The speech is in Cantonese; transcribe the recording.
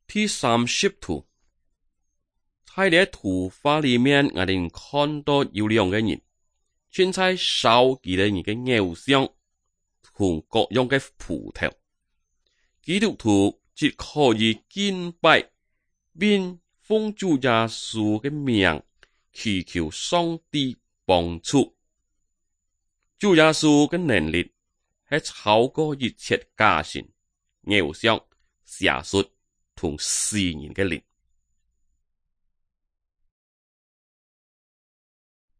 第30圖，喺呢圖畫裏面，我哋看到有兩個人，正在燒佢哋嘅偶像同各樣嘅葡萄。基督徒只可以敬拜並奉主耶穌嘅名，祈求上帝幫助。主耶穌嘅能力係超過一切假神、偶像、邪術同世人嘅靈。